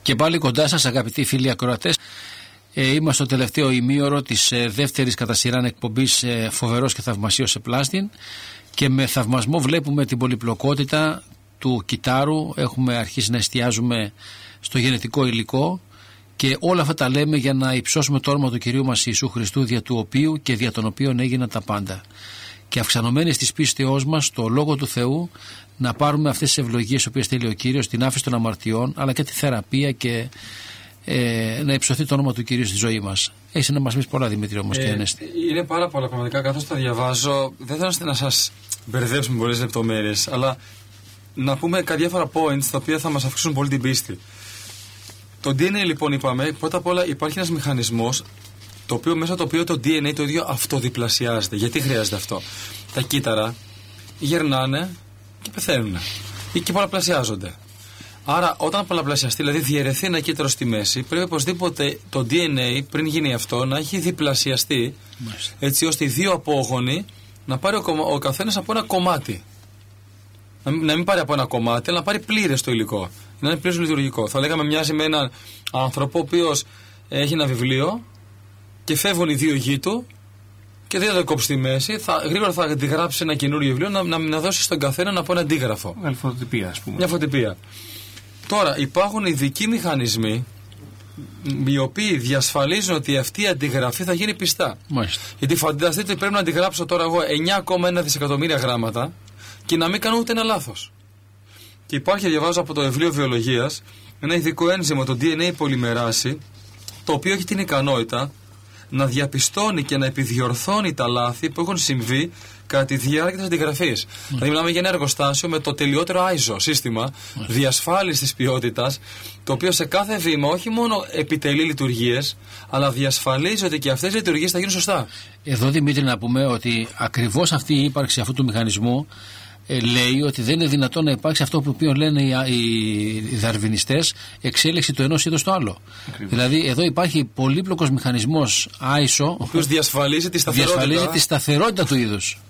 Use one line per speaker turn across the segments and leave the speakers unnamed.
Και πάλι κοντά σας, αγαπητοί φίλοι ακροατές. Είμαστε στο τελευταίο ημίωρο της δεύτερης κατά σειράν εκπομπής Φοβερός και Θαυμασίος σε Πλάστιν, και με θαυμασμό βλέπουμε την πολυπλοκότητα του κυτάρου. Έχουμε αρχίσει να εστιάζουμε στο γενετικό υλικό και όλα αυτά τα λέμε για να υψώσουμε το όνομα του Κυρίου μας Ιησού Χριστού, δια του οποίου και δια των οποίων έγιναν τα πάντα. Και αυξανωμένοι της πίστεώς μας στο Λόγο του Θεού να πάρουμε αυτές τις ευλογίες που θέλει ο Κύριος, την άφηση των αμαρτιών, αλλά και τη θεραπεία, και να υψωθεί το όνομα του Κυρίου στη ζωή μας. Έχεις να μας πεις πολλά, Δημήτρη, όμως, και Ανέστη.
Είναι πάρα πολλά πραγματικά. Καθώς τα διαβάζω, δεν θέλω να σας μπερδέψουμε πολλές λεπτομέρειες, αλλά να πούμε διάφορα points τα οποία θα μας αυξήσουν πολύ την πίστη. Το DNA, λοιπόν, είπαμε, πρώτα απ' όλα υπάρχει ένας μηχανισμός μέσα το οποίο το DNA το ίδιο αυτοδιπλασιάζεται. Γιατί χρειάζεται αυτό? Τα κύτταρα γερνάνε και πεθαίνουν ή και πολλαπλασιάζονται. Άρα, όταν πολλαπλασιαστεί, δηλαδή διαιρεθεί ένα κύτταρο στη μέση, πρέπει οπωσδήποτε το DNA, πριν γίνει αυτό, να έχει διπλασιαστεί, έτσι ώστε οι δύο απόγονοι να πάρει ο καθένας από ένα κομμάτι. Να μην πάρει από ένα κομμάτι, αλλά να πάρει πλήρες το υλικό. Να είναι πλήρως λειτουργικό. Θα λέγαμε, μοιάζει με έναν άνθρωπο ο οποίος έχει ένα βιβλίο και φεύγουν οι δύο γη του και δεν θα το κόψει στη μέση. Γρήγορα θα αντιγράψει ένα καινούριο βιβλίο, να δώσει στον καθένα από ένα αντίγραφο.
Μια φωτοτυπία, ας πούμε.
Μια φωτοτυπία. Τώρα, υπάρχουν ειδικοί μηχανισμοί οι οποίοι διασφαλίζουν ότι αυτή η αντιγραφή θα γίνει πιστά.
Μάλιστα.
Γιατί φανταστείτε, πρέπει να αντιγράψω τώρα εγώ 9,1 δισεκατομμύρια γράμματα και να μην κάνω ούτε ένα λάθος. Και υπάρχει, διαβάζω από το βιβλίο βιολογίας, ένα ειδικό ένζυμο, το DNA πολυμεράση, το οποίο έχει την ικανότητα να διαπιστώνει και να επιδιορθώνει τα λάθη που έχουν συμβεί κατά τη διάρκεια της αντιγραφής. Δηλαδή, μιλάμε για ένα εργοστάσιο με το τελειότερο ISO σύστημα διασφάλισης της ποιότητας, το οποίο σε κάθε βήμα όχι μόνο επιτελεί λειτουργίες, αλλά διασφαλίζει ότι και αυτές οι λειτουργίες θα γίνουν σωστά.
Εδώ, Δημήτρη, να πούμε ότι ακριβώς αυτή η ύπαρξη αυτού του μηχανισμού λέει ότι δεν είναι δυνατόν να υπάρξει αυτό που λένε οι δαρβινιστές, εξέλιξη του ενός είδους στο άλλο. Ακριβώς. Δηλαδή, εδώ υπάρχει πολύπλοκος μηχανισμός ISO, ο οποίος
διασφαλίζει τη
σταθερότητα του είδους.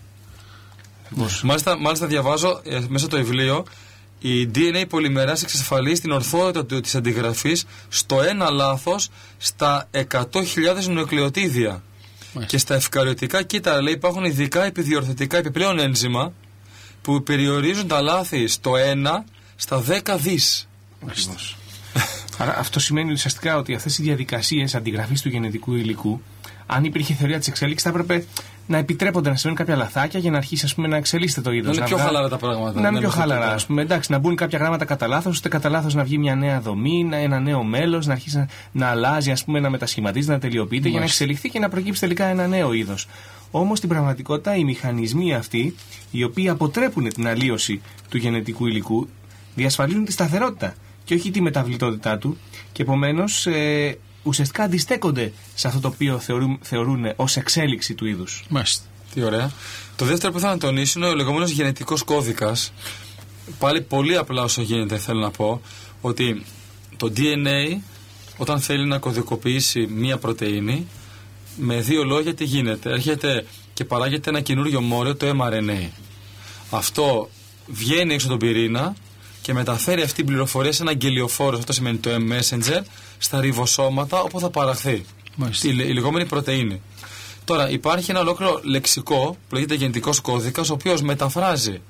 Μάλιστα διαβάζω μέσα το βιβλίο, η DNA πολυμεράση εξασφαλίζει την ορθότητα της αντιγραφής στο ένα λάθος στα 100.000 νουεκλεοτίδια. Και στα ευκαριωτικά κύτταρα, λέει, υπάρχουν ειδικά επιδιορθωτικά επιπλέον ένζημα που περιορίζουν τα λάθη στο 1 στα 10 δις.
Άρα αυτό σημαίνει ουσιαστικά ότι αυτές οι διαδικασίες αντιγραφής του γενετικού υλικού, αν υπήρχε θεωρία της εξέλιξης, θα έπρεπε να επιτρέπονται να συμβαίνουν κάποια λαθάκια για να αρχίσει, ας πούμε, να εξελίσσεται το είδος.
Να είναι πιο χαλαρά τα πράγματα.
Να είναι πιο χαλαρά, ας πούμε. Εντάξει, να μπουν κάποια γράμματα κατά λάθος, ώστε κατά λάθος να βγει μια νέα δομή, ένα νέο μέλος, να αρχίσει να αλλάζει, ας πούμε, να μετασχηματίζεται, να τελειοποιείται, για να εξελιχθεί και να προκύψει τελικά ένα νέο είδος. Όμως στην πραγματικότητα οι μηχανισμοί αυτοί, οι οποίοι αποτρέπουν την αλλίωση του γενετικού υλικού, διασφαλίζουν τη σταθερότητα και όχι τη μεταβλητότητά του, και επομένως ουσιαστικά αντιστέκονται σε αυτό το οποίο θεωρούν ως εξέλιξη του είδους.
Μάλιστα.
Τι ωραία. Το δεύτερο που θέλω να τονίσω είναι ο λεγόμενος γενετικός κώδικας. Πάλι πολύ απλά όσο γίνεται θέλω να πω ότι το DNA, όταν θέλει να κωδικοποιήσει μία πρωτεΐνη, με δύο λόγια τι γίνεται? Έρχεται και παράγεται ένα καινούριο μόριο, το mRNA. Αυτό βγαίνει έξω τον πυρήνα και μεταφέρει αυτή την πληροφορία σε ένα αγγελιοφόρο, αυτό σημαίνει το M-Messenger, στα ριβοσώματα όπου θα παραχθεί η λεγόμενη πρωτεΐνη. Τώρα υπάρχει ένα ολόκληρο λεξικό που λέγεται γενετικός κώδικας, ο οποίος μεταφράζει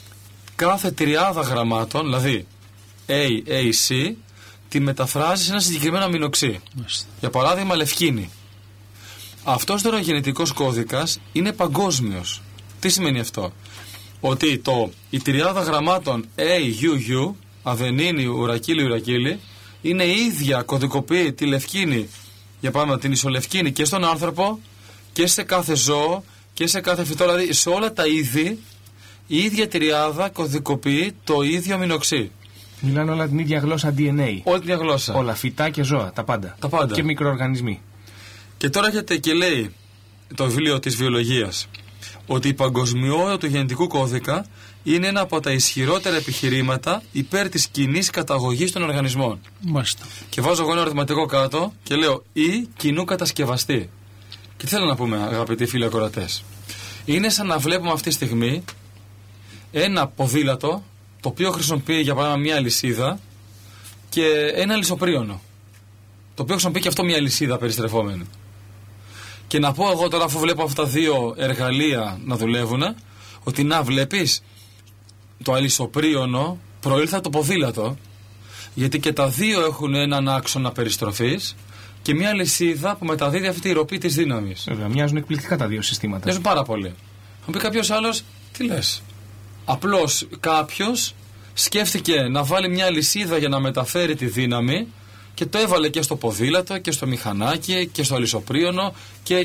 κάθε τριάδα γραμμάτων, δηλαδή A, A, C, τη μεταφράζει σε ένα συγκεκριμένο αμινοξύ. Για παράδειγμα, λευκίνη. Αυτός τώρα ο γενετικός κώδικας είναι παγκόσμιος. Τι σημαίνει αυτό? Ότι η τριάδα γραμμάτων A, U, U, αδενίνη, ουρακίλη, ουρακίλη, είναι η ίδια, κωδικοποιεί τη λευκίνη, για παράδειγμα την ισολευκίνη, και στον άνθρωπο και σε κάθε ζώο και σε κάθε φυτό, δηλαδή σε όλα τα είδη η ίδια τριάδα κωδικοποιεί το ίδιο αμινοξύ.
Μιλάνε όλα την ίδια γλώσσα DNA.
Όλη την ίδια γλώσσα.
Όλα, φυτά και ζώα, τα πάντα.
Τα πάντα.
Και μικροοργανισμοί.
Και τώρα έρχεται και λέει το βιβλίο της βιολογίας ότι η παγκοσμιότητα του γενετικού κώδικα είναι ένα από τα ισχυρότερα επιχειρήματα υπέρ της κοινής καταγωγής των οργανισμών.
Μάλιστα.
Και βάζω εγώ ένα ερωτηματικό κάτω και λέω ή κοινού κατασκευαστή. Και τι θέλω να πούμε, αγαπητοί φίλοι ακροατές? Είναι σαν να βλέπουμε αυτή τη στιγμή ένα ποδήλατο το οποίο χρησιμοποιεί για παράδειγμα μια αλυσίδα και ένα λησοπρίωνο. Το οποίο χρησιμοποιεί και αυτό μια λυσίδα περιστρεφόμενη. Και να πω εγώ τώρα, αφού βλέπω αυτά τα δύο εργαλεία να δουλεύουν, ότι να βλέπεις, το αλυσοπρίωνο προήλθε από το ποδήλατο, γιατί και τα δύο έχουν έναν άξονα περιστροφής και μια λυσίδα που μεταδίδει αυτή τη ροπή της δύναμης.
Βέβαια, μοιάζουν εκπληκτικά τα δύο συστήματα.
Μοιάζουν πάρα πολύ. Θα πει κάποιος άλλος, τι λες? Απλώς κάποιος σκέφτηκε να βάλει μια λυσίδα για να μεταφέρει τη δύναμη και το έβαλε και στο ποδήλατο και στο μηχανάκι και στο αλυσοπρίωνο και.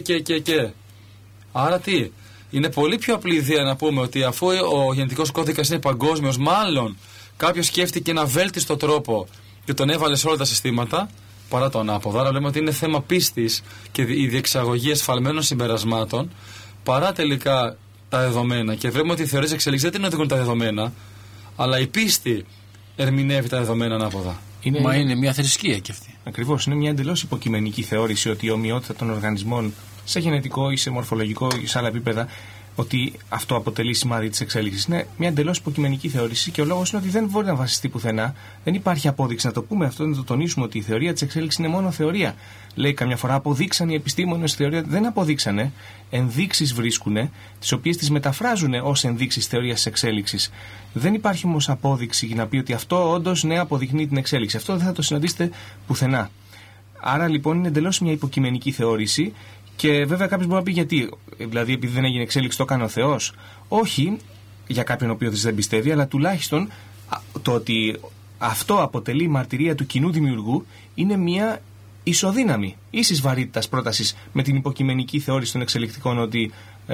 Άρα τι? Είναι πολύ πιο απλή ιδέα να πούμε ότι αφού ο γενετικός κώδικας είναι παγκόσμιος, μάλλον κάποιος σκέφτηκε ένα βέλτιστο τρόπο και τον έβαλε σε όλα τα συστήματα, παρά το ανάποδο. Άρα λέμε ότι είναι θέμα πίστης και η διεξαγωγή εσφαλμένων συμπερασμάτων, παρά τελικά τα δεδομένα. Και βλέπουμε ότι οι θεωρίες εξελίξης δεν οδηγούν τα δεδομένα, αλλά η πίστη ερμηνεύει τα δεδομένα ανάποδα.
Μα είναι μια θρησκεία κι αυτή.
Ακριβώς, είναι μια εντελώς υποκειμενική θεώρηση ότι η ομοιότητα των οργανισμών σε γενετικό ή σε μορφολογικό ή σε άλλα επίπεδα, ότι αυτό αποτελεί σημάδι της εξέλιξης. Είναι μια εντελώς υποκειμενική θεώρηση και ο λόγος είναι ότι δεν μπορεί να βασιστεί πουθενά. Δεν υπάρχει απόδειξη. Να το πούμε αυτό, να το τονίσουμε, ότι η θεωρία της εξέλιξης είναι μόνο θεωρία. Λέει καμιά φορά αποδείξαν οι επιστήμονες θεωρία. Δεν αποδείξανε. Ενδείξεις βρίσκουνε, τις οποίες τις μεταφράζουν ως ενδείξεις θεωρίας της εξέλιξης. Δεν υπάρχει όμως απόδειξη για να πει ότι αυτό όντως ναι αποδεικνύει την εξέλιξη. Αυτό δεν θα το συναντήσετε πουθενά. Άρα λοιπόν είναι εντελώς μια υποκειμενική θεώρηση. Και βέβαια κάποιος μπορεί να πει γιατί, δηλαδή επειδή δεν έγινε εξέλιξη το έκανε ο Θεός. Όχι για κάποιον ο οποίος δεν πιστεύει, αλλά τουλάχιστον το ότι αυτό αποτελεί μαρτυρία του κοινού δημιουργού είναι μια ισοδύναμη, ίσης βαρύτητας πρότασης με την υποκειμενική θεώρηση των εξελικτικών ότι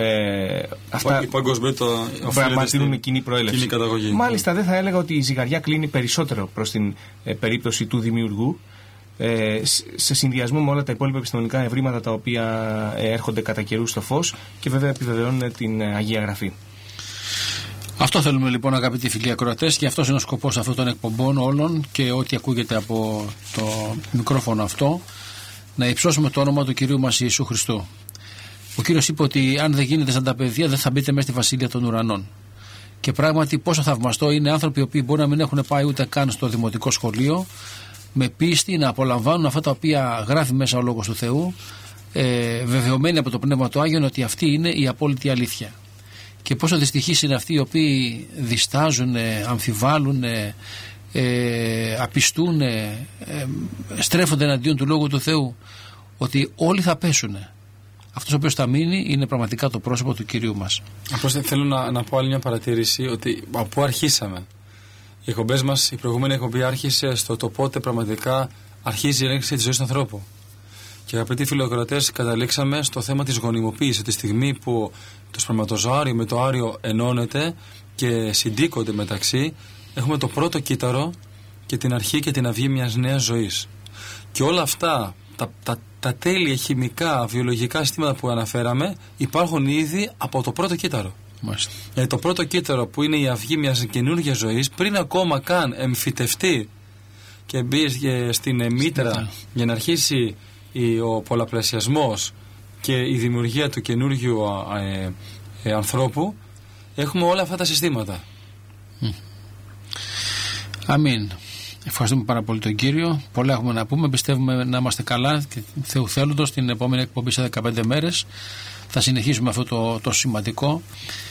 αυτά μαρτυρούν κοινή προέλευση. Μάλιστα δεν θα έλεγα ότι η ζυγαριά κλείνει περισσότερο προς την περίπτωση του δημιουργού, σε συνδυασμό με όλα τα υπόλοιπα επιστημονικά ευρήματα τα οποία έρχονται κατά καιρού στο φως και βέβαια επιβεβαιώνουν την Αγία Γραφή.
Αυτό θέλουμε λοιπόν, αγαπητοί φίλοι ακροατές, και αυτός είναι ο σκοπός αυτών των εκπομπών όλων και ό,τι ακούγεται από το μικρόφωνο αυτό, να υψώσουμε το όνομα του Κυρίου μας Ιησού Χριστού. Ο Κύριος είπε ότι αν δεν γίνετε σαν τα παιδιά δεν θα μπείτε μέσα στη Βασιλεία των Ουρανών. Και πράγματι πόσο θαυμαστό είναι άνθρωποι οι οποίοι μπορεί να μην έχουν πάει ούτε καν στο δημοτικό σχολείο, με πίστη να απολαμβάνουν αυτά τα οποία γράφει μέσα ο Λόγος του Θεού, βεβαιωμένοι από το Πνεύμα του Άγιον ότι αυτή είναι η απόλυτη αλήθεια. Και πόσο δυστυχείς είναι αυτοί οι οποίοι διστάζουν, αμφιβάλλουν, απιστούν, στρέφονται εναντίον του Λόγου του Θεού, ότι όλοι θα πέσουν. Αυτός ο οποίος θα μείνει είναι πραγματικά το πρόσωπο του Κυρίου μας.
Απλώς θέλω να πω άλλη μια παρατήρηση, ότι από πού αρχίσαμε. Οι εκπομπές μας, η προηγούμενη εκπομπή άρχισε στο το πότε πραγματικά αρχίζει η έλεξη της ζωής του ανθρώπου. Και αγαπητοί φιλοκρατές, καταλήξαμε στο θέμα της γονιμοποίησης, τη στιγμή που το σπερματοζώαριο με το άριο ενώνεται και συντύκονται μεταξύ, έχουμε το πρώτο κύτταρο και την αρχή και την αυγή μιας νέας ζωής. Και όλα αυτά, τα τέλεια χημικά, βιολογικά συστήματα που αναφέραμε, υπάρχουν ήδη από το πρώτο κύτταρο. Γιατί το πρώτο κύτταρο που είναι η αυγή μιας καινούργιας ζωής, πριν ακόμα καν εμφυτευτεί και μπει στην μήτρα για να αρχίσει ο πολλαπλασιασμός και η δημιουργία του καινούργιου ανθρώπου, έχουμε όλα αυτά τα συστήματα.
Αμήν. Ευχαριστούμε πάρα πολύ τον Κύριο. Πολλά έχουμε να πούμε. Πιστεύουμε να είμαστε καλά και Θεού θέλοντος την επόμενη εκπομπή σε 15 μέρες θα συνεχίσουμε αυτό το σημαντικό.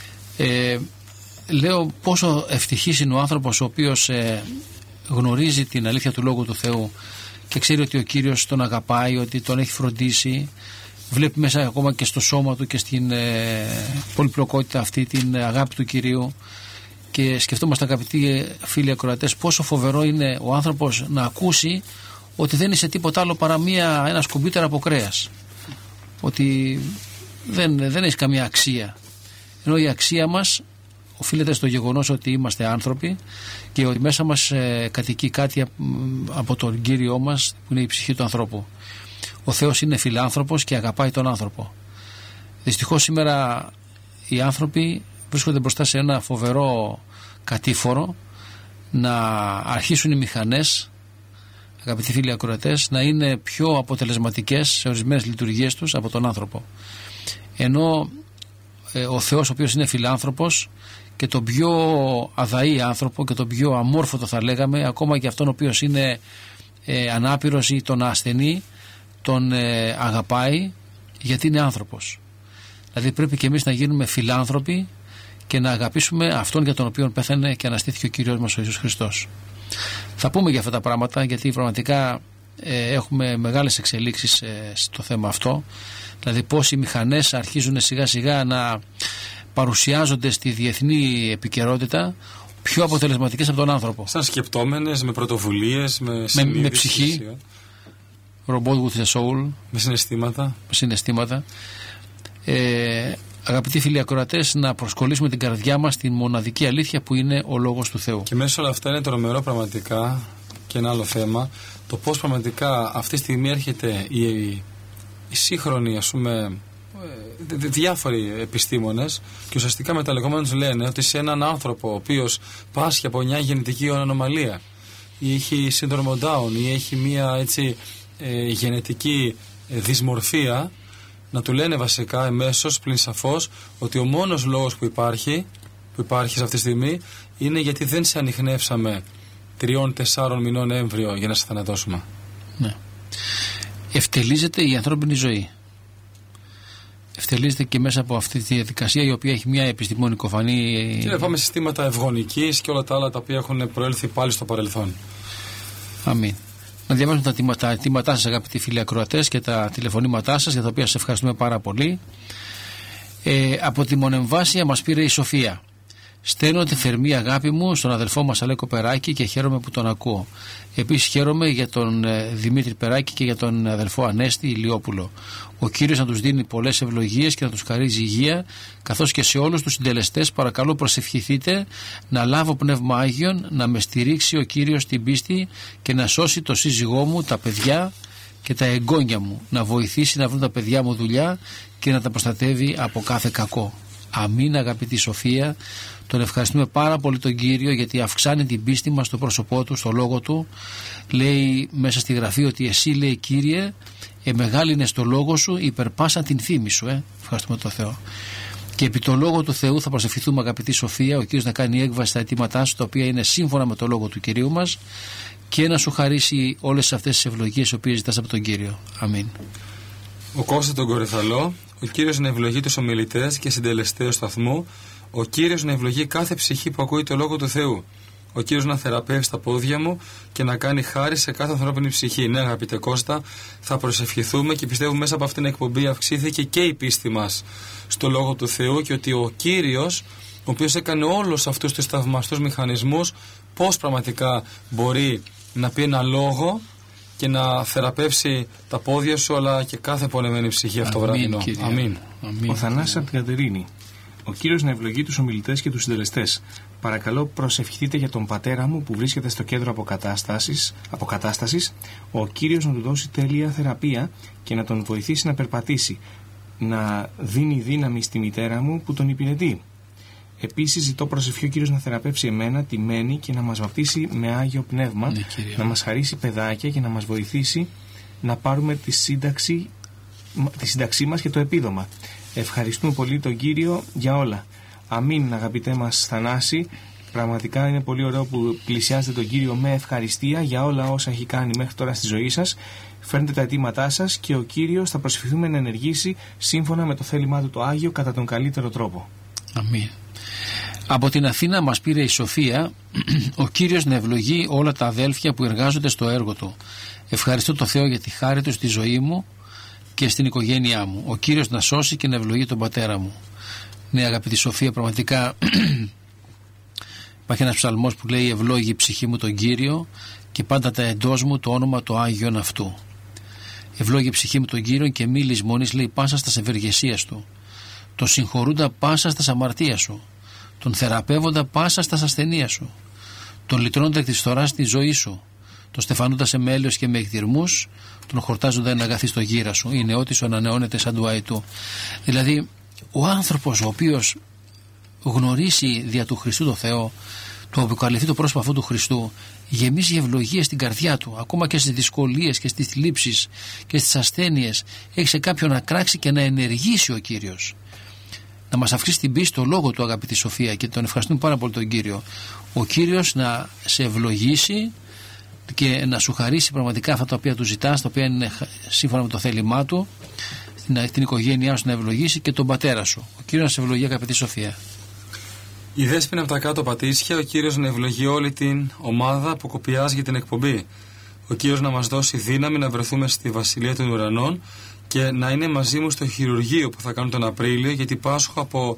Λέω πόσο ευτυχής είναι ο άνθρωπος ο οποίος γνωρίζει την αλήθεια του Λόγου του Θεού και ξέρει ότι ο Κύριος τον αγαπάει, ότι τον έχει φροντίσει, βλέπει μέσα ακόμα και στο σώμα του και στην πολυπλοκότητα αυτή την αγάπη του Κυρίου. Και σκεφτόμαστε, αγαπητοί φίλοι ακροατές, πόσο φοβερό είναι ο άνθρωπος να ακούσει ότι δεν είσαι τίποτα άλλο παρά ένα σκομπίτερ από κρέας, ότι δεν έχει καμία αξία, ενώ η αξία μας οφείλεται στο γεγονός ότι είμαστε άνθρωποι και ότι μέσα μας κατοικεί κάτι από τον Κύριό μας που είναι η ψυχή του ανθρώπου. Ο Θεός είναι φιλάνθρωπος και αγαπάει τον άνθρωπο. Δυστυχώς σήμερα οι άνθρωποι βρίσκονται μπροστά σε ένα φοβερό κατήφορο να αρχίσουν οι μηχανές, αγαπητοί φίλοι ακροατές, να είναι πιο αποτελεσματικές σε ορισμένες λειτουργίες τους από τον άνθρωπο. Ενώ ο Θεός, ο οποίος είναι φιλάνθρωπος και τον πιο αδαή άνθρωπο και τον πιο αμόρφωτο, θα λέγαμε, ακόμα και αυτόν ο οποίος είναι ανάπηρος ή τον ασθενή, τον αγαπάει, γιατί είναι άνθρωπος. Δηλαδή πρέπει και εμείς να γίνουμε φιλάνθρωποι και να αγαπήσουμε αυτόν για τον οποίο πέθανε και αναστήθηκε ο Κύριος μας ο Ιησούς Χριστός. Θα πούμε για αυτά τα πράγματα, γιατί πραγματικά έχουμε μεγάλες εξελίξεις στο θέμα αυτό. Δηλαδή πώς οι μηχανές αρχίζουν σιγά σιγά να παρουσιάζονται στη διεθνή επικαιρότητα πιο αποτελεσματικές από τον άνθρωπο.
Σαν σκεπτόμενες, με πρωτοβουλίες,
με ψυχή, robot with a soul,
με
συναισθήματα. Αγαπητοί φίλοι ακροατές, να προσκολήσουμε την καρδιά μας στην μοναδική αλήθεια που είναι ο Λόγος του Θεού.
Και μέσα σε όλα αυτά είναι τρομερό πραγματικά, και ένα άλλο θέμα, το πώς πραγματικά αυτή τη στιγμή έρχεται η σύγχρονη, ας πούμε, διάφοροι επιστήμονες και ουσιαστικά με τα λεγόμενα τους λένε ότι σε έναν άνθρωπο ο οποίος πάσχει από μια γενετική ανομαλία ή έχει σύνδρομο Down ή έχει μια έτσι γενετική δυσμορφία, να του λένε βασικά εμέσως πλην σαφώς ότι ο μόνος λόγος που υπάρχει σε αυτή τη στιγμή είναι γιατί δεν σε ανιχνεύσαμε 3-4 μηνών έμβριο για να σε θανατώσουμε.
Ναι. Ευτελίζεται η ανθρώπινη ζωή. Ευτελίζεται και μέσα από αυτή τη διαδικασία, η οποία έχει μια επιστημονικοφανή.
Και πάμε συστήματα ευγονικής και όλα τα άλλα τα οποία έχουν προέλθει πάλι στο παρελθόν.
Αμήν. Να διαβάσουμε τα αιτήματά σας, αγαπητοί φίλοι ακροατές, και τα τηλεφωνήματά σας, για τα οποία σας ευχαριστούμε πάρα πολύ. Από τη Μονεμβάσια μας πήρε η Σοφία. Στέλνω τη θερμή αγάπη μου στον αδελφό μας Αλέκο Περάκη και χαίρομαι που τον ακούω. Επίσης χαίρομαι για τον Δημήτρη Περάκη και για τον αδελφό Ανέστη Ηλιόπουλο. Ο Κύριος να τους δίνει πολλές ευλογίες και να τους χαρίζει υγεία, καθώς και σε όλους τους συντελεστές παρακαλώ προσευχηθείτε να λάβω πνεύμα Άγιον, να με στηρίξει ο Κύριος στην πίστη και να σώσει το σύζυγό μου, τα παιδιά και τα εγγόνια μου, να βοηθήσει να βρουν τα παιδιά μου δουλειά και να τα προστατεύει από κάθε κακό. Αμήν, αγαπητή Σοφία. Τον ευχαριστούμε πάρα πολύ τον Κύριο, γιατί αυξάνει την πίστη μας στο πρόσωπό του, στο λόγο του. Λέει μέσα στη γραφή ότι εσύ, λέει, Κύριε, μεγάλη είναι στο λόγο σου, υπερπάσαν την φήμη σου. Ευχαριστούμε τον Θεό. Και επί το λόγο του Θεού θα προσευχηθούμε, αγαπητή Σοφία, ο Κύριος να κάνει έκβαση στα αιτήματά σου, τα οποία είναι σύμφωνα με το λόγο του Κυρίου μας, και να σου χαρίσει όλες αυτές τις ευλογίες οι οποίες ζητάς από τον Κύριο. Αμήν.
Ο Κώστας τον Κορυθαλό. Ο Κύριος να ευλογεί τους ομιλητές και συντελεστές του σταθμού. Ο Κύριος να ευλογεί κάθε ψυχή που ακούει το λόγο του Θεού. Ο Κύριος να θεραπεύσει τα πόδια μου και να κάνει χάρη σε κάθε ανθρώπινη ψυχή. Ναι, αγαπητέ Κώστα, θα προσευχηθούμε και πιστεύουμε μέσα από αυτήν την εκπομπή αυξήθηκε και η πίστη μας στο λόγο του Θεού και ότι ο Κύριος, ο οποίος έκανε όλους αυτούς τους θαυμαστούς μηχανισμούς, πώς πραγματικά μπορεί να πει ένα λόγο και να θεραπεύσει τα πόδια σου, αλλά και κάθε πονεμένη ψυχή αυτό βράδυνο. Αμήν.
Ο Θανάσης από την Κατερίνη. Ο Κύριος να ευλογεί τους ομιλητές και τους συντελεστές. Παρακαλώ προσευχηθείτε για τον πατέρα μου που βρίσκεται στο κέντρο αποκατάστασης. Ο Κύριος να του δώσει τέλεια θεραπεία και να τον βοηθήσει να περπατήσει. Να δίνει δύναμη στη μητέρα μου που τον υπηρετεί. Επίσης ζητώ προσευχή ο Κύριος να θεραπεύσει εμένα, τη Μένη, και να μας βαπτίσει με Άγιο Πνεύμα, να μας χαρίσει παιδάκια και να μας βοηθήσει να πάρουμε τη σύνταξή μας και το επίδομα. Ευχαριστούμε πολύ τον Κύριο για όλα. Αμήν, αγαπητέ μας Θανάση. Πραγματικά είναι πολύ ωραίο που πλησιάζετε τον Κύριο με ευχαριστία για όλα όσα έχει κάνει μέχρι τώρα στη ζωή σας. Φέρνετε τα αιτήματά σας και ο Κύριος θα προσευχηθούμε να ενεργήσει σύμφωνα με το θέλημά του το Άγιο κατά τον καλύτερο τρόπο.
Αμήν. Από την Αθήνα μας πήρε η Σοφία. Ο Κύριος να ευλογεί όλα τα αδέλφια που εργάζονται στο έργο του. Ευχαριστώ το Θεό για τη χάρη του στη ζωή μου και στην οικογένειά μου. Ο Κύριος να σώσει και να ευλογεί τον πατέρα μου. Ναι, αγαπητή Σοφία, πραγματικά υπάρχει ένας ψαλμός που λέει «Ευλόγη η ψυχή μου τον Κύριο και πάντα τα εντός μου το όνομα το Άγιον αυτού». Ευλόγη η ψυχή μου τον Κύριο και μη λησμονείς, λέει, πάσα στας ευεργεσίας του. Τον συγχωρούντα πάσα στας αμαρτία σου. Τον θεραπεύοντα πάσα στας ασθενεία σου. Τον λυτρώνοντα εκ της φθοράς στη ζωή σου. Τον στεφανούντα σε μέλιος και με εκδηρμούς. Τον χορτάζοντα εν αγαθή στο γύρα σου. Η νεότη σου ανανεώνεται σαν του αητού. Δηλαδή, ο άνθρωπος ο οποίος γνωρίσει δια του Χριστού το Θεό, του αποκαλυφθεί το πρόσωπο αυτού του Χριστού, γεμίζει ευλογία στην καρδιά του, ακόμα και στις δυσκολίες και στις θλίψεις και στις ασθένειες. Έχει σε κάποιον να κράξει και να ενεργήσει ο Κύριος. να μας αυξήσει την πίστη στο λόγο του, αγαπητή Σοφία, και τον ευχαριστούμε πάρα πολύ τον Κύριο. Ο Κύριος να σε ευλογήσει και να σου χαρίσει πραγματικά αυτά τα οποία του ζητάς, τα οποία είναι σύμφωνα με το θέλημά του, την οικογένειά σου να ευλογήσει και τον πατέρα σου. Ο Κύριος να σε ευλογεί, αγαπητή Σοφία.
Η Δέσποινα από τα κάτω Πατήσια, ο Κύριος να ευλογεί όλη την ομάδα που κοπιάζει για την εκπομπή. Ο Κύριος να μας δώσει δύναμη να βρεθούμε στη Βασιλεία των Ουρανών και να είναι μαζί μου στο χειρουργείο που θα κάνω τον Απρίλιο, γιατί πάσχω από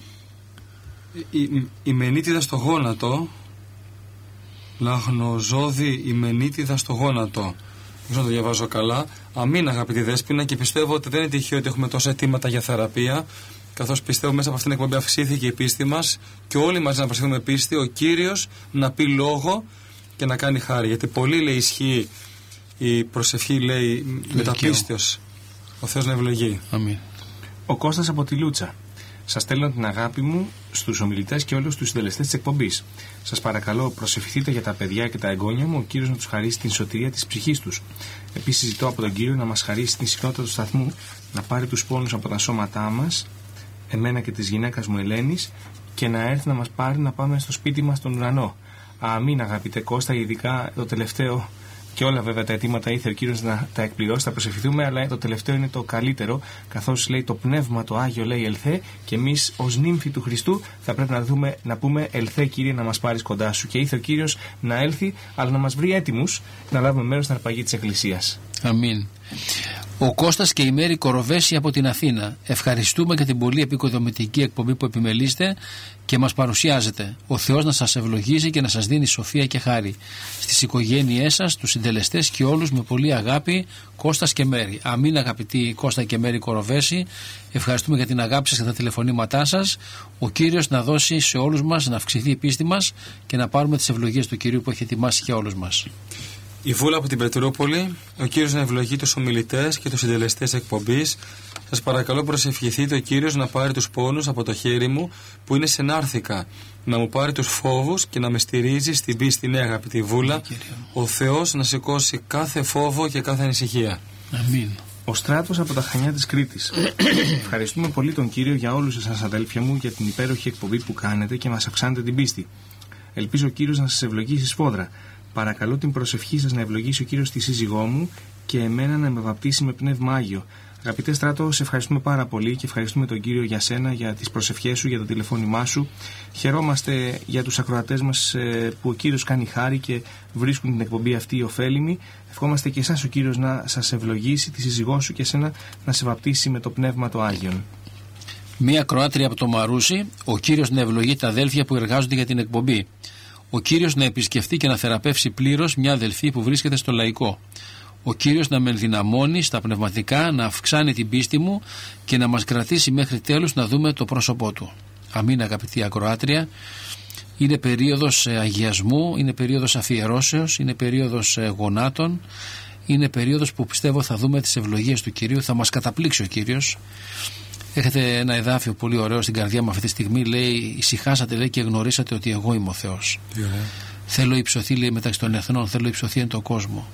ημενίτιδα στο γόνατο, λαχνοζώδη ημενίτιδα στο γόνατο. Δεν ξέρω να το διαβάζω καλά. Αμήν, αγαπητή Δέσποινα, και πιστεύω ότι δεν είναι τυχαίο ότι έχουμε τόσα αιτήματα για θεραπεία, καθώς πιστεύω μέσα από αυτήν την εκπομπή αυξήθηκε η πίστη μας και όλοι μαζί να προσφέρουμε πίστη, ο Κύριος να πει λόγο και να κάνει χάρη. Γιατί πολύ, λέει, ισχύει η προσευχή, λέει, μεταπίστεως. Ο Θεός να ευλογεί.
Αμήν.
Ο Κώστας από τη Λούτσα. Σας στέλνω την αγάπη μου στους ομιλητές και όλους τους συντελεστές της εκπομπής. Σας παρακαλώ, προσευχηθείτε για τα παιδιά και τα εγγόνια μου, ο Κύριος να τους χαρίσει την σωτηρία της ψυχής τους. Επίσης, ζητώ από τον Κύριο να μας χαρίσει την συχνότητα του σταθμού, να πάρει τους πόνους από τα σώματά μας, εμένα και της γυναίκας μου Ελένης, και να έρθει να μας πάρει να πάμε στο σπίτι μας στον ουρανό. Αμήν, αγαπητέ Κώστα, ειδικά το τελευταίο. Και όλα βέβαια τα αιτήματα ήθελε ο Κύριος να τα εκπληρώσει, θα προσευχηθούμε, αλλά το τελευταίο είναι το καλύτερο, καθώς λέει το πνεύμα το Άγιο, λέει ελθέ, και εμείς ως νύμφοι του Χριστού θα πρέπει να πούμε ελθέ, Κύριε, να μας πάρεις κοντά σου. Και ήθελε ο Κύριος να έλθει, αλλά να μας βρει έτοιμους να λάβουμε μέρος στην αρπαγή της Εκκλησίας.
Αμήν. Ο Κώστας και η Μέρη Κοροβέση από την Αθήνα. Ευχαριστούμε για την πολύ επικοδομητική εκπομπή που επιμελείστε και μας παρουσιάζετε. Ο Θεός να σας ευλογήσει και να σας δίνει σοφία και χάρη στις οικογένειές σας, τους συντελεστές και όλους με πολύ αγάπη, Κώστας και Μέρη. Αμήν, αγαπητοί Κώστα και Μέρη Κοροβέση. Ευχαριστούμε για την αγάπη σας και τα τηλεφωνήματά σας. Ο Κύριος να δώσει σε όλους μας να αυξηθεί η πίστη μας και να πάρουμε τις ευλογίες του Κυρίου που έχει ετοιμάσει για όλους μας.
Η Βούλα από την Πετρούπολη, ο Κύριος να ευλογεί τους ομιλητές και τους συντελεστές εκπομπής. Σας παρακαλώ, προσευχηθείτε ο Κύριος να πάρει τους πόνους από το χέρι μου που είναι σενάρθηκα, να μου πάρει τους φόβους και να με στηρίζει στην πίστη. Ναι, αγαπητή Βούλα, ο Θεός να σηκώσει κάθε φόβο και κάθε ανησυχία.
Αμήν.
Ο Στράτος από τα Χανιά της Κρήτης. Ευχαριστούμε πολύ τον Κύριο για όλους εσάς, αδέλφια μου, για την υπέροχη εκπομπή που κάνετε και μας αυξάνετε την πίστη. Ελπίζω ο Κύριος να σας ευλογήσει σφόδρα. Παρακαλώ την προσευχή σας να ευλογήσει ο Κύριος τη σύζυγό μου και εμένα να με βαπτίσει με πνεύμα Άγιο. Αγαπητέ Στράτο, σε ευχαριστούμε πάρα πολύ και ευχαριστούμε τον Κύριο για σένα, για τις προσευχές σου, για το τηλεφώνημά σου. Χαιρόμαστε για τους ακροατές μας που ο Κύριος κάνει χάρη και βρίσκουν την εκπομπή αυτή ωφέλιμη. Ευχόμαστε και εσάς ο Κύριος να σας ευλογήσει, τη σύζυγό σου και εσένα να σε βαπτίσει με το πνεύμα το Άγιον.
Μία Κροάτρια από το Μαρούσι, ο Κύριος να ευλογεί τα αδέλφια που εργάζονται για την εκπομπή. Ο Κύριος να επισκεφτεί και να θεραπεύσει πλήρως μια αδελφή που βρίσκεται στο λαϊκό. Ο Κύριος να με ενδυναμώνει στα πνευματικά, να αυξάνει την πίστη μου και να μας κρατήσει μέχρι τέλους να δούμε το πρόσωπό Του. Αμήν, αγαπητή ακροάτρια. Είναι περίοδος αγιασμού, είναι περίοδος αφιερώσεως, είναι περίοδος γονάτων, είναι περίοδος που πιστεύω θα δούμε τις ευλογίες του Κυρίου, θα μας καταπλήξει ο Κύριος. Έχετε ένα εδάφιο πολύ ωραίο στην καρδιά μου αυτή τη στιγμή, λέει, ησυχάσατε, λέει, και γνωρίσατε ότι εγώ είμαι ο Θεός. Θέλω υψωθεί, λέει, μεταξύ των εθνών, θέλω υψωθεί εν το κόσμο.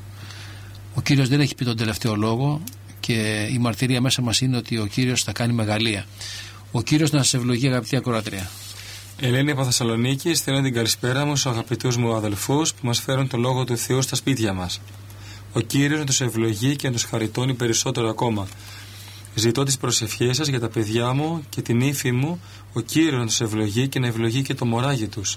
Ο Κύριος δεν έχει πει τον τελευταίο λόγο και η μαρτυρία μέσα μας είναι ότι ο Κύριος θα κάνει μεγαλεία. Ο Κύριος να σας ευλογεί, αγαπητή ακροάτρια.
Ελένη από Θεσσαλονίκη, στέλνω την καλησπέρα μου στους αγαπητούς μου αδελφούς που μας φέρουν τον λόγο του Θεού στα σπίτια μας. Ο Κύριος να τους ευλογεί και να τους χαριτώνει περισσότερο ακόμα. Ζητώ τις προσευχές σας για τα παιδιά μου και την ύφη μου, ο Κύριος να τους ευλογεί και να ευλογεί και το μωράγι τους.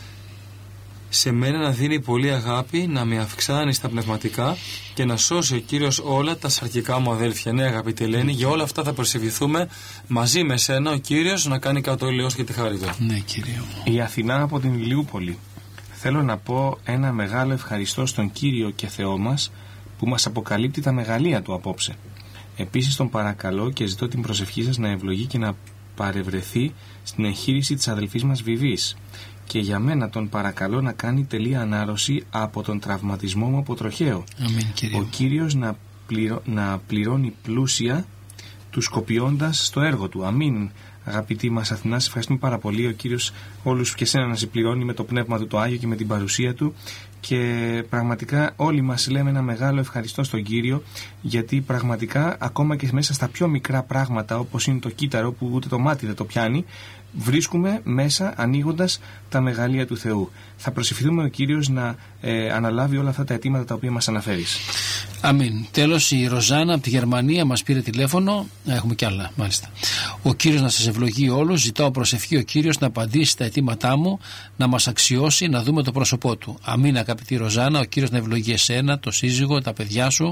Σε μένα να δίνει πολύ αγάπη, να με αυξάνει στα πνευματικά και να σώσει ο Κύριος όλα τα σαρκικά μου αδέλφια. Ναι, αγαπητή Ελένη, για όλα αυτά θα προσευχηθούμε μαζί με σένα, ο Κύριος να κάνει κάτω ηλιός και τη χάρη Του.
Ναι, Κύριε μου.
Η Αθηνά από την Ηλιούπολη. Θέλω να πω ένα μεγάλο ευχαριστώ στον Κύριο και Θεό μας που μας αποκαλύπτει τα μεγαλεία Του απόψε. Επίσης τον παρακαλώ και ζητώ την προσευχή σας να ευλογεί και να παρευρεθεί στην εγχείρηση της αδελφής μας Βιβής. Και για μένα τον παρακαλώ να κάνει τελεία ανάρρωση από τον τραυματισμό μου από τροχαίο.
Αμήν, Κύριε.
Ο Κύριος να πληρώνει πλούσια τους κοπιώντας στο έργο Του. Αμήν. Αγαπητοί μας Αθηνά, σε ευχαριστούμε πάρα πολύ. Ο Κύριος όλους και εσένα να σε πληρώνει με το πνεύμα Του το Άγιο και με την παρουσία Του και πραγματικά όλοι μας λέμε ένα μεγάλο ευχαριστώ στον Κύριο, γιατί πραγματικά ακόμα και μέσα στα πιο μικρά πράγματα, όπως είναι το κύτταρο που ούτε το μάτι δεν το πιάνει, βρίσκουμε μέσα ανοίγοντας τα μεγαλεία του Θεού. Θα προσευχηθούμε ο Κύριος να αναλάβει όλα αυτά τα αιτήματα τα οποία μας αναφέρεις.
Αμήν. Τέλος, η Ροζάνα από τη Γερμανία μας πήρε τηλέφωνο. Έχουμε κι άλλα, μάλιστα. Ο Κύριος να σας ευλογεί όλους. Ζητάω προσευχή ο Κύριος να απαντήσει στα αιτήματά μου, να μας αξιώσει, να δούμε το πρόσωπό του. Αμήν, αγαπητή Ροζάνα. Ο Κύριος να ευλογεί εσένα, το σύζυγο, τα παιδιά σου.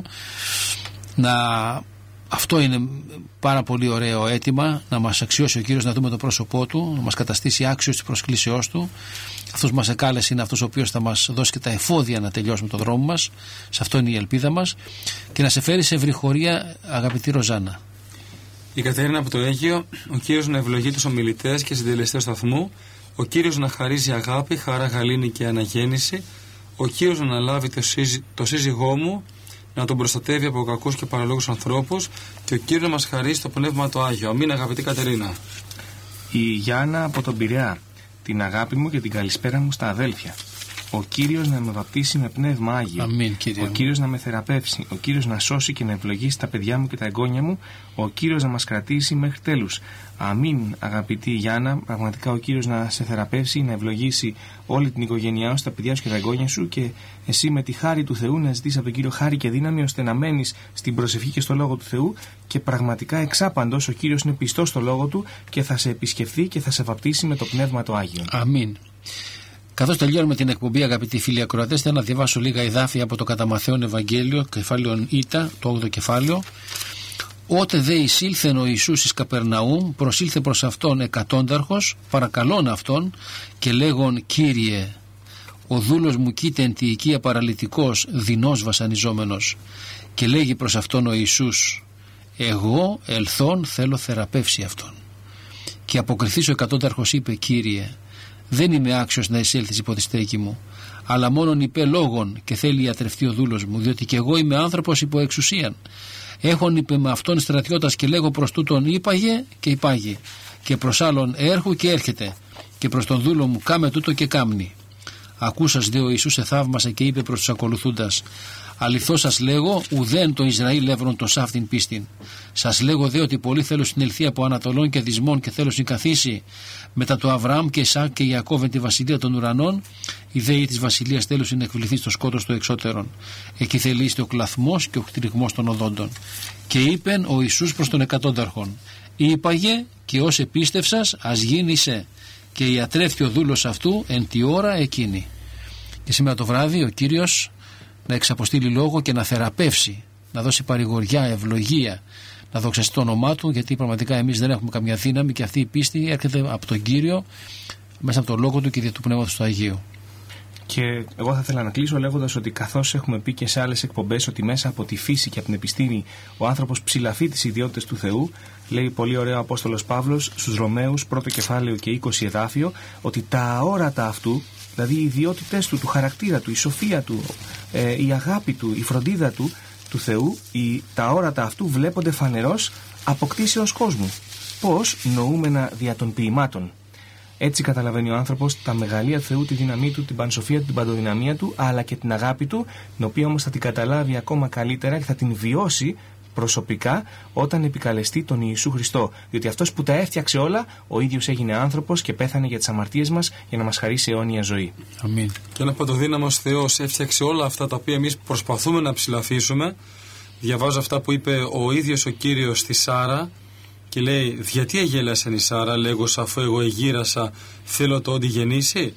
Αυτό είναι πάρα πολύ ωραίο αίτημα, να μας αξιώσει ο Κύριος να δούμε το πρόσωπό του, να μας καταστήσει άξιος της προσκλήσεώς του. Αυτός που μας εκάλεσε είναι αυτός ο οποίος θα μας δώσει και τα εφόδια να τελειώσουμε τον δρόμο μας. Σε αυτό είναι η ελπίδα μας. Και να σε φέρει σε ευρυχωρία, αγαπητή Ροζάνα.
Η Κατερίνα από το Αίγυο, ο Κύριος να ευλογεί τους ομιλητές και συντελεστές του σταθμού, ο Κύριος να χαρίζει αγάπη, χαρά, γαλήνη και αναγέννηση, ο Κύριος να αναλάβει το σύζυγό μου, να τον προστατεύει από κακούς και παραλόγους ανθρώπους, και ο Κύριος να μας χαρίσει το Πνεύμα το Άγιο. Αμήν, αγαπητή Κατερίνα.
Η Γιάννα από τον Πειραιά, την αγάπη μου και την καλησπέρα μου στα αδέλφια. Ο Κύριος να με βαπτίσει με Πνεύμα Άγιο.
Αμήν, Κύριε.
Ο Κύριος να με θεραπεύσει. Ο Κύριος να σώσει και να ευλογήσει τα παιδιά μου και τα εγγόνια μου. Ο Κύριος να μας κρατήσει μέχρι τέλους. Αμήν, αγαπητή Γιάννα. Πραγματικά ο Κύριος να σε θεραπεύσει, να ευλογήσει όλη την οικογένειά σου, τα παιδιά σου και τα εγγόνια σου, και εσύ με τη χάρη του Θεού να ζητήσεις από τον Κύριο χάρη και δύναμη, ώστε να μένεις στην προσευχή και στο λόγο του Θεού, και πραγματικά εξάπαντος ο Κύριος είναι πιστός στο λόγο του και θα σε επισκεφθεί και θα σε βαπτίσει με το Πνεύμα το Άγιο.
Αμήν. Καθώς τελειώνουμε την εκπομπή, αγαπητοί φίλοι ακροατές, θέλω να διαβάσω λίγα εδάφια από το κατά Μαθαίον Ευαγγέλιο, κεφάλαιο Ήτα, το 8ο κεφάλαιο. Ότε δε εισήλθεν ο Ιησούς εις Καπερναούμ, προσήλθε προς αυτόν εκατόνταρχος, παρακαλών αυτόν και λέγον: Κύριε, ο δούλος μου κοίται εν τη οικία παραλυτικός, δεινός βασανιζόμενος. Και λέγει προς αυτόν ο Ιησούς: εγώ ελθόν θέλω θεραπεύσει αυτόν. Και αποκριθείς ο εκατόνταρχος είπε: Κύριε, δεν είμαι άξιος να εισέλθεις υπό τη στέκη μου, αλλά μόνον είπε λόγον και θέλει ιατρευτεί ο δούλος μου, διότι και εγώ είμαι άνθρωπος υπό εξουσίαν. Έχον είπε με αυτόν στρατιώτας και λέγω προς τούτον είπαγε και υπάγει, και προς άλλον έρχου και έρχεται, και προς τον δούλο μου κάμε τούτο και κάμνει. Ακούσας δε ο Ιησούς εθαύμασε και είπε προς τους ακολουθούντας: αληθώς σας λέγω, ουδέν το Ισραήλ έβρον το σάφτην πίστην. Σας λέγω δε ότι πολλοί θέλουν συνελθεί από Ανατολών και Δυσμών και θέλουν συγκαθίσει μετά το Αβραάμ και Ισαάκ και Ιακώβ εν τη βασιλεία των ουρανών. Οι δέοι της βασιλείας θέλουν να εκβληθεί στο σκότος του εξώτερων. Εκεί θελείστε ο κλαθμός και ο κτηριγμός των οδόντων. Και είπεν ο Ιησούς προς τον εκατόνταρχον: είπαγε και ως επίστευσας ας γίνησε, και ιατρεύει ο δούλος αυτού εν τη ώρα εκείνη. Και σήμερα το βράδυ ο Κύριος να εξαποστείλει λόγο και να θεραπεύσει, να δώσει παρηγοριά, ευλογία, να δοξαστεί το όνομά του, γιατί πραγματικά εμείς δεν έχουμε καμιά δύναμη και αυτή η πίστη έρχεται από τον Κύριο μέσα από το λόγο του και δια του Πνεύματος του Αγίου.
Και εγώ θα ήθελα να κλείσω λέγοντας ότι, καθώς έχουμε πει και σε άλλες εκπομπές, ότι μέσα από τη φύση και από την επιστήμη ο άνθρωπος ψηλαφεί τις ιδιότητες του Θεού, λέει πολύ ωραίο ο Απόστολος Παύλος στους Ρωμαίους, 1ο κεφάλαιο και 20 εδάφιο, ότι τα αόρατα αυτού, δηλαδή οι ιδιότητες του, του χαρακτήρα του, η σοφία του, η αγάπη του, η φροντίδα του Θεού, τα αόρατα αυτού βλέπονται φανερώς από κτήσεως κόσμου. Πώς? Νοούμενα δια των ποιημάτων. Έτσι καταλαβαίνει ο άνθρωπος τα μεγαλεία του Θεού, τη δύναμή του, την πανσοφία του, την παντοδυναμία του, αλλά και την αγάπη του, την οποία όμως θα την καταλάβει ακόμα καλύτερα και θα την βιώσει προσωπικά όταν επικαλεστεί τον Ιησού Χριστό. Διότι αυτός που τα έφτιαξε όλα, ο ίδιος έγινε άνθρωπος και πέθανε για τις αμαρτίες μας για να μας χαρίσει αιώνια ζωή.
Αμήν.
Και ένα παντοδύναμος Θεός έφτιαξε όλα αυτά τα οποία εμείς προσπαθούμε να ψηλαφίσουμε. Διαβάζω αυτά που είπε ο ίδιος ο Κύριος στη Σάρα και λέει: γιατί εγέλασεν η Σάρα, λέγος, αφού εγώ εγύρασα, θέλω το ότι γεννήσει?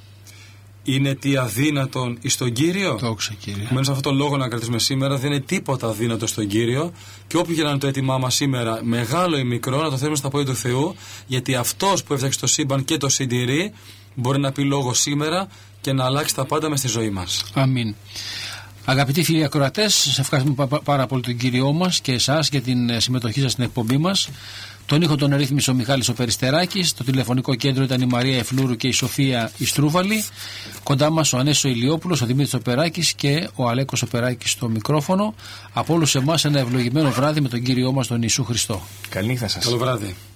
Είναι τι αδύνατον εις τον Κύριο?
Δόξα, Κύριε.
Μένω σε αυτόν τον λόγο να κρατήσουμε σήμερα, δεν είναι τίποτα αδύνατο στον Κύριο, και όποιο και να είναι το αίτημά μας σήμερα, μεγάλο ή μικρό, να το θέσουμε στα πόδια του Θεού, γιατί αυτός που έφτιαξε το σύμπαν και το συντηρεί μπορεί να πει λόγο σήμερα και να αλλάξει τα πάντα μες στη ζωή μας.
Αμήν. Αγαπητοί φίλοι ακροατές, σας ευχαριστούμε πάρα πολύ τον Κύριό μας και εσάς για την συμμετοχή σας στην εκπομπή μας. Τον ήχο τον ρύθμισε ο Μιχάλης ο Περιστεράκης, το τηλεφωνικό κέντρο ήταν η Μαρία Εφλούρου και η Σοφία Ιστρούβαλη. Κοντά μας ο Ανέσος Ηλιόπουλος, ο Δημήτρης Οπεράκης και ο Αλέκος Οπεράκης στο μικρόφωνο. Από όλους εμάς ένα ευλογημένο βράδυ με τον Κύριό μας τον Ιησού Χριστό.
Καλή νύχτα σας.
Καλό βράδυ.